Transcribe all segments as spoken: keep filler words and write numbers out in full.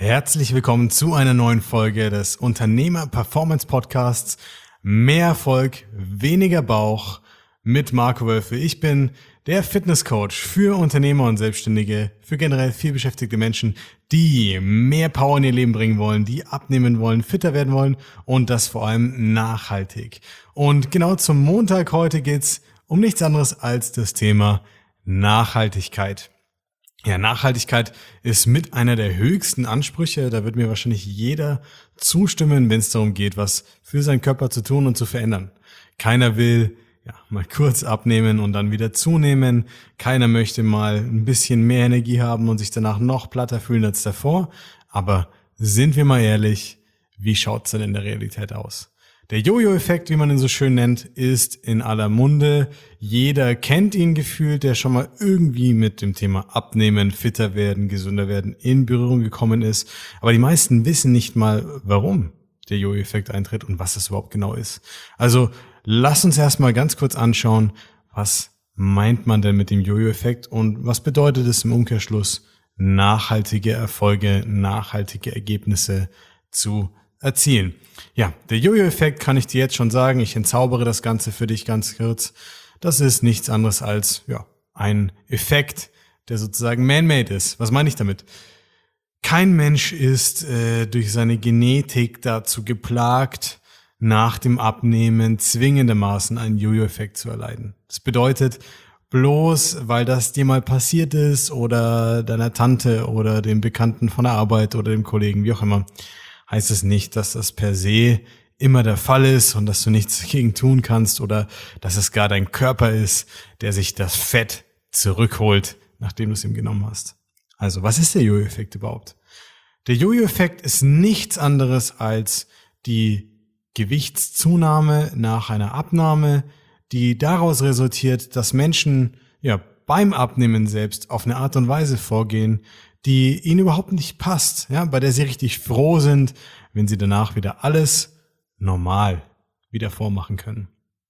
Herzlich willkommen zu einer neuen Folge des Unternehmer-Performance-Podcasts Mehr Erfolg, weniger Bauch mit Marco Wölfe. Ich bin der Fitnesscoach für Unternehmer und Selbstständige, für generell vielbeschäftigte Menschen, die mehr Power in ihr Leben bringen wollen, die abnehmen wollen, fitter werden wollen und das vor allem nachhaltig. Und genau zum Montag heute geht's um nichts anderes als das Thema Nachhaltigkeit. Ja, Nachhaltigkeit ist mit einer der höchsten Ansprüche. Da wird mir wahrscheinlich jeder zustimmen, wenn es darum geht, was für seinen Körper zu tun und zu verändern. Keiner will ja mal kurz abnehmen und dann wieder zunehmen. Keiner möchte mal ein bisschen mehr Energie haben und sich danach noch platter fühlen als davor. Aber sind wir mal ehrlich, wie schaut's denn in der Realität aus? Der Jojo-Effekt, wie man ihn so schön nennt, ist in aller Munde. Jeder kennt ihn gefühlt, der schon mal irgendwie mit dem Thema Abnehmen, fitter werden, gesünder werden in Berührung gekommen ist. Aber die meisten wissen nicht mal, warum der Jojo-Effekt eintritt und was das überhaupt genau ist. Also lass uns erstmal ganz kurz anschauen, was meint man denn mit dem Jojo-Effekt und was bedeutet es im Umkehrschluss, nachhaltige Erfolge, nachhaltige Ergebnisse zu erzielen. Ja, der Jojo-Effekt kann ich dir jetzt schon sagen, ich entzaubere das Ganze für dich ganz kurz. Das ist nichts anderes als ja ein Effekt, der sozusagen man-made ist. Was meine ich damit? Kein Mensch ist äh, durch seine Genetik dazu geplagt, nach dem Abnehmen zwingendermaßen einen Jojo-Effekt zu erleiden. Das bedeutet, bloß weil das dir mal passiert ist oder deiner Tante oder dem Bekannten von der Arbeit oder dem Kollegen, wie auch immer, heißt es nicht, dass das per se immer der Fall ist und dass du nichts dagegen tun kannst oder dass es gar dein Körper ist, der sich das Fett zurückholt, nachdem du es ihm genommen hast. Also, was ist der Jojo-Effekt überhaupt? Der Jojo-Effekt ist nichts anderes als die Gewichtszunahme nach einer Abnahme, die daraus resultiert, dass Menschen ja beim Abnehmen selbst auf eine Art und Weise vorgehen, die ihnen überhaupt nicht passt, ja, bei der sie richtig froh sind, wenn sie danach wieder alles normal wieder vormachen können.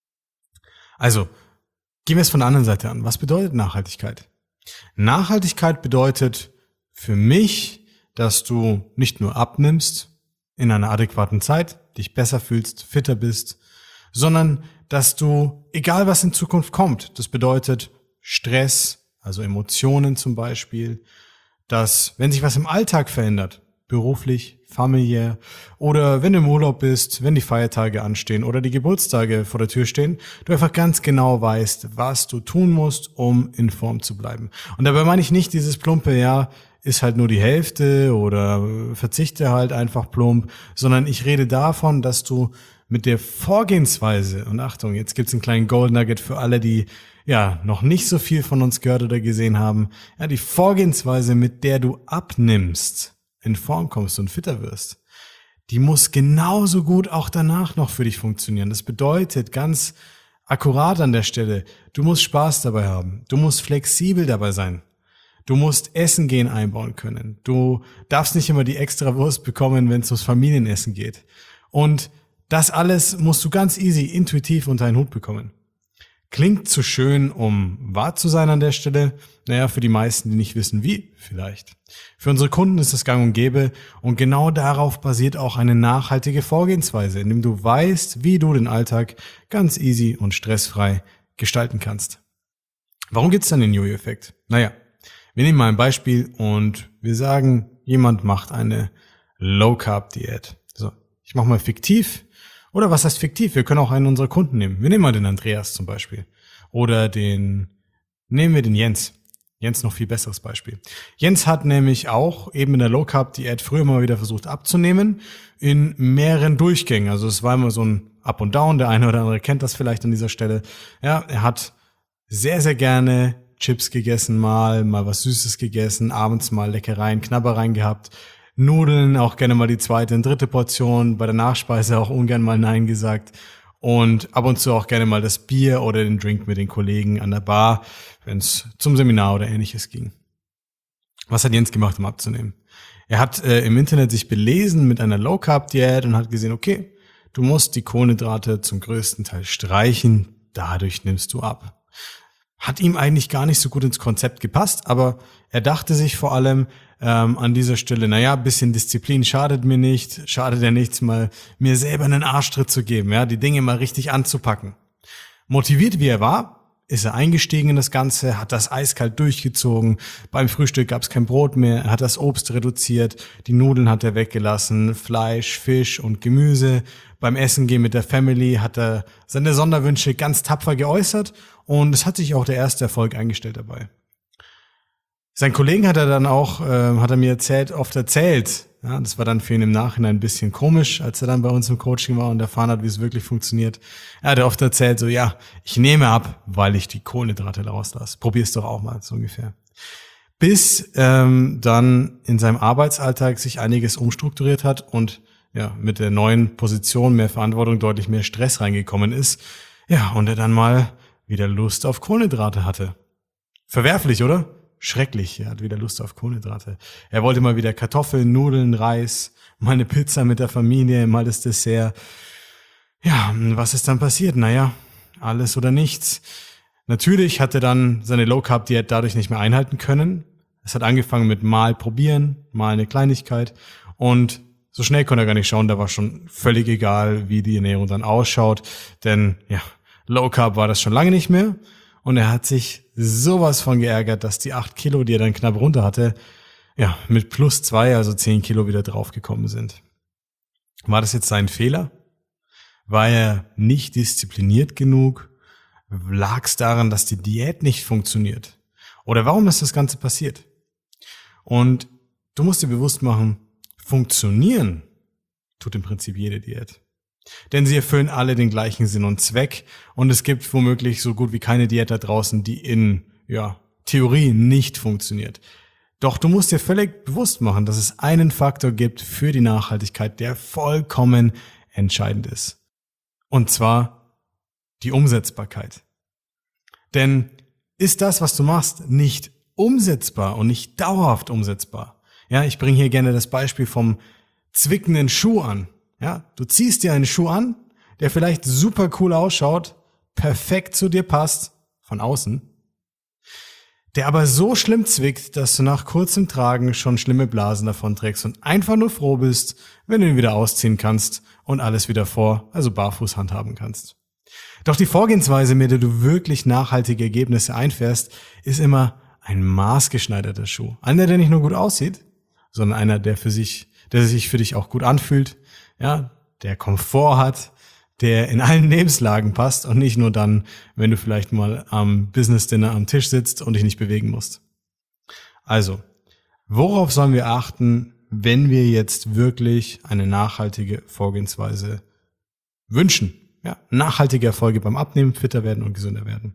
Also, gehen wir es von der anderen Seite an. Was bedeutet Nachhaltigkeit? Nachhaltigkeit bedeutet für mich, dass du nicht nur abnimmst in einer adäquaten Zeit, dich besser fühlst, fitter bist, sondern dass du, egal was in Zukunft kommt, das bedeutet Stress, also Emotionen zum Beispiel, dass, wenn sich was im Alltag verändert, beruflich, familiär oder wenn du im Urlaub bist, wenn die Feiertage anstehen oder die Geburtstage vor der Tür stehen, du einfach ganz genau weißt, was du tun musst, um in Form zu bleiben. Und dabei meine ich nicht dieses plumpe, ja, ist halt nur die Hälfte oder verzichte halt einfach plump, sondern ich rede davon, dass du mit der Vorgehensweise, und Achtung, jetzt gibt's einen kleinen Gold Nugget für alle, die ja noch nicht so viel von uns gehört oder gesehen haben, ja, die Vorgehensweise, mit der du abnimmst, in Form kommst und fitter wirst, die muss genauso gut auch danach noch für dich funktionieren. Das bedeutet ganz akkurat an der Stelle, du musst Spaß dabei haben, du musst flexibel dabei sein. Du musst Essen gehen einbauen können. Du darfst nicht immer die extra Wurst bekommen, wenn es ums Familienessen geht. Und das alles musst du ganz easy, intuitiv unter einen Hut bekommen. Klingt zu schön, um wahr zu sein an der Stelle. Naja, für die meisten, die nicht wissen wie, vielleicht. Für unsere Kunden ist das gang und gäbe und genau darauf basiert auch eine nachhaltige Vorgehensweise, indem du weißt, wie du den Alltag ganz easy und stressfrei gestalten kannst. Warum gibt's dann den Jojo-Effekt? Naja, wir nehmen mal ein Beispiel und wir sagen, jemand macht eine Low-Carb-Diät. So, ich mache mal fiktiv. Oder was heißt fiktiv? Wir können auch einen unserer Kunden nehmen. Wir nehmen mal den Andreas zum Beispiel. Oder den, nehmen wir den Jens. Jens noch viel besseres Beispiel. Jens hat nämlich auch eben in der Low-Carb-Diät früher mal wieder versucht abzunehmen in mehreren Durchgängen. Also es war immer so ein Up und Down. Der eine oder andere kennt das vielleicht an dieser Stelle. Ja, er hat sehr, sehr gerne Chips gegessen mal, mal was Süßes gegessen, abends mal Leckereien, Knabbereien gehabt. Nudeln, auch gerne mal die zweite und dritte Portion, bei der Nachspeise auch ungern mal Nein gesagt und ab und zu auch gerne mal das Bier oder den Drink mit den Kollegen an der Bar, wenn es zum Seminar oder ähnliches ging. Was hat Jens gemacht, um abzunehmen? Er hat äh, im Internet sich belesen mit einer Low-Carb-Diät und hat gesehen, okay, du musst die Kohlenhydrate zum größten Teil streichen, dadurch nimmst du ab. hat ihm eigentlich gar nicht so gut ins Konzept gepasst, aber er dachte sich vor allem ähm, an dieser Stelle, naja, bisschen Disziplin schadet mir nicht, schadet ja nichts, mal mir selber einen Arschtritt zu geben, ja, die Dinge mal richtig anzupacken. Motiviert wie er war, ist er eingestiegen in das Ganze, hat das eiskalt durchgezogen. Beim Frühstück gab es kein Brot mehr, er hat das Obst reduziert, die Nudeln hat er weggelassen, Fleisch, Fisch und Gemüse. Beim Essen gehen mit der Family hat er seine Sonderwünsche ganz tapfer geäußert und es hat sich auch der erste Erfolg eingestellt dabei. Sein Kollegen hat er dann auch, äh, hat er mir erzählt, oft erzählt. Ja, das war dann für ihn im Nachhinein ein bisschen komisch, als er dann bei uns im Coaching war und erfahren hat, wie es wirklich funktioniert. Er hat oft erzählt, so, ja, ich nehme ab, weil ich die Kohlenhydrate rauslasse. Probier's doch auch mal, so ungefähr. Bis ähm, dann in seinem Arbeitsalltag sich einiges umstrukturiert hat und ja, mit der neuen Position, mehr Verantwortung, deutlich mehr Stress reingekommen ist. Ja, und er dann mal wieder Lust auf Kohlenhydrate hatte. Verwerflich, oder? Schrecklich, er hat wieder Lust auf Kohlenhydrate. Er wollte mal wieder Kartoffeln, Nudeln, Reis, mal eine Pizza mit der Familie, mal das Dessert. Ja, was ist dann passiert? Naja, alles oder nichts. Natürlich hat er dann seine Low-Carb-Diät dadurch nicht mehr einhalten können. Es hat angefangen mit mal probieren, mal eine Kleinigkeit und so schnell konnte er gar nicht schauen, da war schon völlig egal, wie die Ernährung dann ausschaut, denn ja, Low-Carb war das schon lange nicht mehr. Und er hat sich sowas von geärgert, dass die acht Kilo, die er dann knapp runter hatte, ja, mit plus zwei, also zehn Kilo wieder draufgekommen sind. War das jetzt sein Fehler? War er nicht diszipliniert genug? Lag es daran, dass die Diät nicht funktioniert? Oder warum ist das Ganze passiert? Und du musst dir bewusst machen, funktionieren tut im Prinzip jede Diät. Denn sie erfüllen alle den gleichen Sinn und Zweck und es gibt womöglich so gut wie keine Diät da draußen, die in ja, Theorie nicht funktioniert. Doch du musst dir völlig bewusst machen, dass es einen Faktor gibt für die Nachhaltigkeit, der vollkommen entscheidend ist. Und zwar die Umsetzbarkeit. Denn ist das, was du machst, nicht umsetzbar und nicht dauerhaft umsetzbar? Ja, ich bringe hier gerne das Beispiel vom zwickenden Schuh an. Ja, du ziehst dir einen Schuh an, der vielleicht super cool ausschaut, perfekt zu dir passt, von außen, der aber so schlimm zwickt, dass du nach kurzem Tragen schon schlimme Blasen davon trägst und einfach nur froh bist, wenn du ihn wieder ausziehen kannst und alles wieder vor, also barfuß handhaben kannst. Doch die Vorgehensweise, mit der du wirklich nachhaltige Ergebnisse einfährst, ist immer ein maßgeschneiderter Schuh. Einer, der nicht nur gut aussieht, sondern einer, der für sich, der sich für dich auch gut anfühlt, ja, der Komfort hat, der in allen Lebenslagen passt und nicht nur dann, wenn du vielleicht mal am Business Dinner am Tisch sitzt und dich nicht bewegen musst. Also, worauf sollen wir achten, wenn wir jetzt wirklich eine nachhaltige Vorgehensweise wünschen? Ja, nachhaltige Erfolge beim Abnehmen, fitter werden und gesünder werden.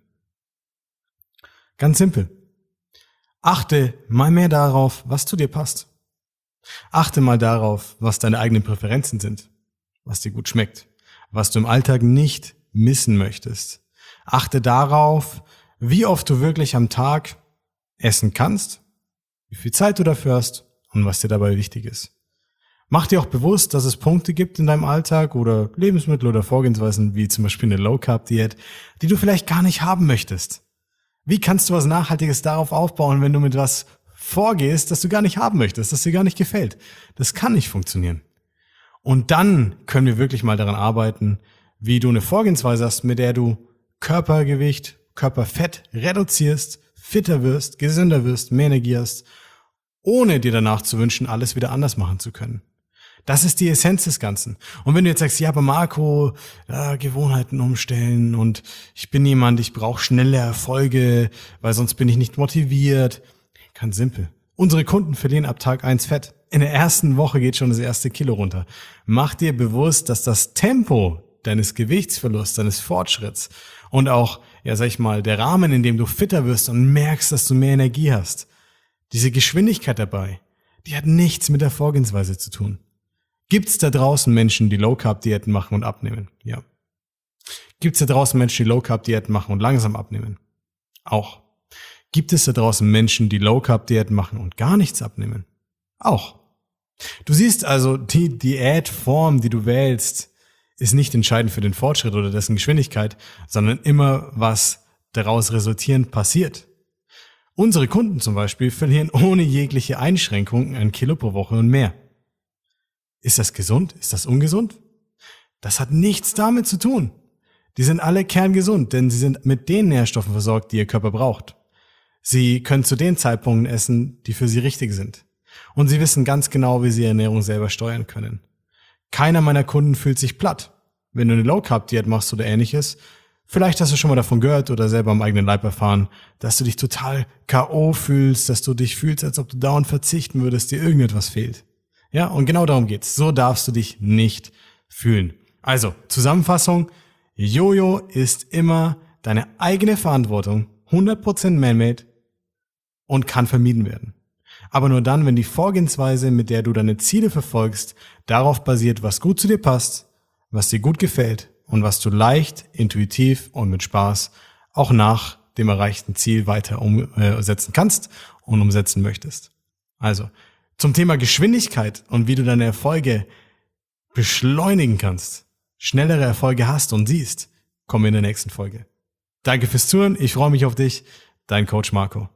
Ganz simpel. Achte mal mehr darauf, was zu dir passt. Achte mal darauf, was deine eigenen Präferenzen sind, was dir gut schmeckt, was du im Alltag nicht missen möchtest. Achte darauf, wie oft du wirklich am Tag essen kannst, wie viel Zeit du dafür hast und was dir dabei wichtig ist. Mach dir auch bewusst, dass es Punkte gibt in deinem Alltag oder Lebensmittel oder Vorgehensweisen wie zum Beispiel eine Low-Carb-Diät, die du vielleicht gar nicht haben möchtest. Wie kannst du was Nachhaltiges darauf aufbauen, wenn du mit was vorgehst, das du gar nicht haben möchtest, das dir gar nicht gefällt? Das kann nicht funktionieren. Und dann können wir wirklich mal daran arbeiten, wie du eine Vorgehensweise hast, mit der du Körpergewicht, Körperfett reduzierst, fitter wirst, gesünder wirst, mehr Energie hast, ohne dir danach zu wünschen, alles wieder anders machen zu können. Das ist die Essenz des Ganzen. Und wenn du jetzt sagst, ja, aber Marco, ja, Gewohnheiten umstellen und ich bin jemand, ich brauche schnelle Erfolge, weil sonst bin ich nicht motiviert. Ganz simpel. Unsere Kunden verlieren ab Tag eins Fett. In der ersten Woche geht schon das erste Kilo runter. Mach dir bewusst, dass das Tempo deines Gewichtsverlusts, deines Fortschritts und auch, ja, sag ich mal, der Rahmen, in dem du fitter wirst und merkst, dass du mehr Energie hast, diese Geschwindigkeit dabei, die hat nichts mit der Vorgehensweise zu tun. Gibt's da draußen Menschen, die Low-Carb-Diäten machen und abnehmen? Ja. Gibt's da draußen Menschen, die Low-Carb-Diäten machen und langsam abnehmen? Auch. Gibt es da draußen Menschen, die Low-Carb-Diäten machen und gar nichts abnehmen? Auch. Du siehst also, die Diätform, die du wählst, ist nicht entscheidend für den Fortschritt oder dessen Geschwindigkeit, sondern immer, was daraus resultierend passiert. Unsere Kunden zum Beispiel verlieren ohne jegliche Einschränkungen ein Kilo pro Woche und mehr. Ist das gesund? Ist das ungesund? Das hat nichts damit zu tun. Die sind alle kerngesund, denn sie sind mit den Nährstoffen versorgt, die ihr Körper braucht. Sie können zu den Zeitpunkten essen, die für sie richtig sind. Und sie wissen ganz genau, wie sie ihre Ernährung selber steuern können. Keiner meiner Kunden fühlt sich platt. Wenn du eine Low-Carb-Diät machst oder ähnliches, vielleicht hast du schon mal davon gehört oder selber am eigenen Leib erfahren, dass du dich total K O fühlst, dass du dich fühlst, als ob du dauernd verzichten würdest, dir irgendetwas fehlt. Ja, und genau darum geht's. So darfst du dich nicht fühlen. Also, Zusammenfassung, Jojo ist immer deine eigene Verantwortung, hundert Prozent man-made und kann vermieden werden. Aber nur dann, wenn die Vorgehensweise, mit der du deine Ziele verfolgst, darauf basiert, was gut zu dir passt, was dir gut gefällt und was du leicht, intuitiv und mit Spaß auch nach dem erreichten Ziel weiter umsetzen kannst und umsetzen möchtest. Also, zum Thema Geschwindigkeit und wie du deine Erfolge beschleunigen kannst, schnellere Erfolge hast und siehst, kommen wir in der nächsten Folge. Danke fürs Zuhören, ich freue mich auf dich, dein Coach Marco.